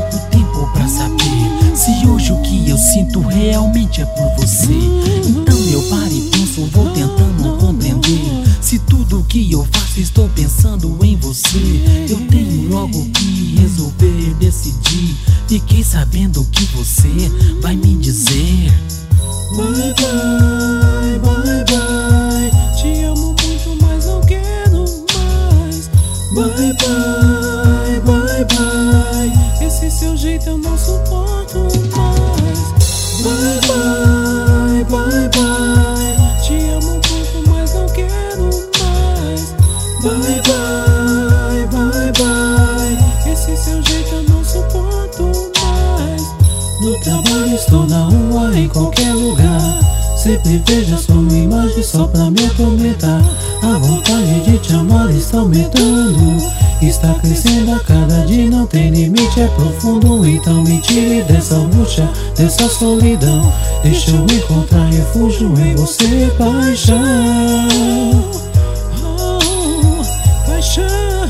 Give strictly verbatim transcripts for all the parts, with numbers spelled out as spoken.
pouco tempo pra saber se hoje o que eu sinto realmente é por você. Então eu paro e penso, vou tentando compreender se tudo que eu faço estou pensando em você. Eu tenho logo que resolver, decidir. Fiquei sabendo que você vai me dizer bye bye, bye bye. Te amo muito, mas não quero mais. Bye bye, bye bye. Esse seu jeito eu não suporto mais. Bye bye, bye bye. Te amo muito, mas não quero mais. Bye bye, bye bye. Esse seu jeito eu não suporto mais. No trabalho, estou na rua, em qualquer lugar. Sempre vejo a sua imagem só pra me atormentar. A vontade de te amar está aumentando, está crescendo a cada dia, não tem limite, é profundo. Então me tire dessa angústia, dessa solidão. Deixa eu encontrar refúgio em você, paixão. Oh, paixão.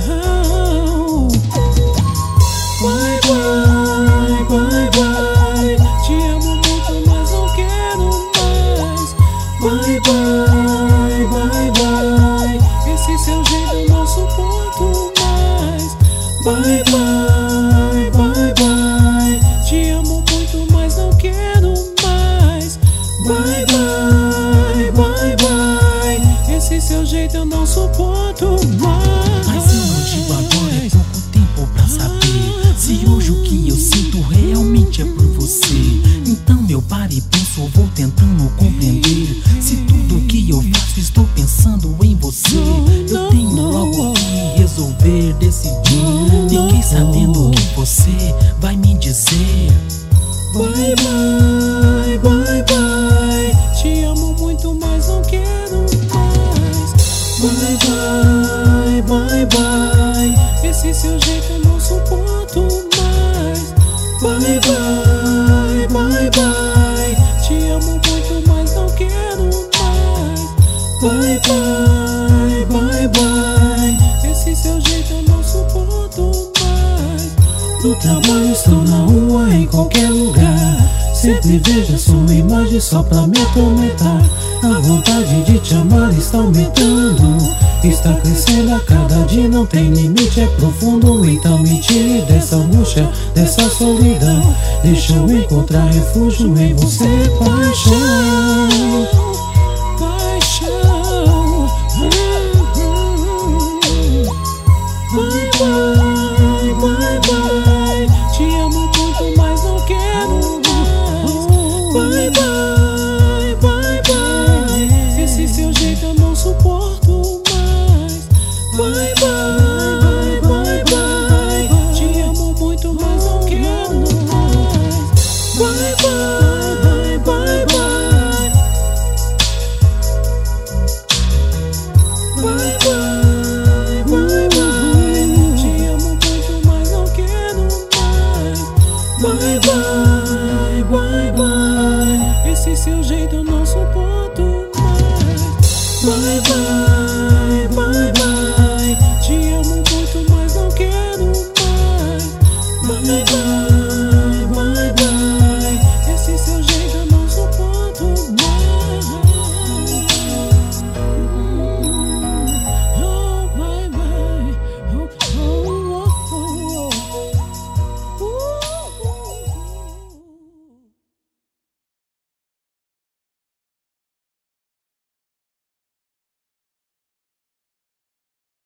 Bye bye, bye bye. Te amo muito, mas não quero mais. Bye bye, bye bye. Esse seu jeito eu não suporto mais. Bye bye, bye bye. Te amo muito, mas não quero mais. Bye bye, bye bye. Esse seu jeito eu não suporto mais. Mas eu não digo agora, é pouco tempo pra saber se hoje o que eu sinto realmente é por você. Então eu paro e penso, vou tentando compreender se tudo que eu faço estou pensando em você. Eu tenho logo que resolver, decidir. Fiquei sabendo que você vai me dizer bye bye, bye bye. Te amo muito, mas não quero mais. Bye bye, bye bye. Esse seu jeito eu não suporto mais. Bye bye, bye bye. Te amo muito, mas não quero mais. Bye bye, bye bye. Esse seu jeito eu não suporto mais. No trabalho, estou na rua, em qualquer lugar. Sempre vejo a sua imagem só pra me atormentar. A vontade de te amar está aumentando, está crescendo a cada dia, não tem limite, é profundo. Então me tire dessa angústia, dessa solidão. Deixa eu encontrar refúgio em você, paixão. Paixão. Bye bye, bye bye. Te amo muito, mas não quero mais. Bye bye, bye bye. Esse seu jeito eu não suporto mais. Bye bye, bye bye. Te amo muito, mas não quero mais. Bye bye, bye bye. Bye bye, bye bye. Te amo muito, mas não quero mais. Bye bye, bye bye. Esse seu jeito eu não suporto mais. Bye bye.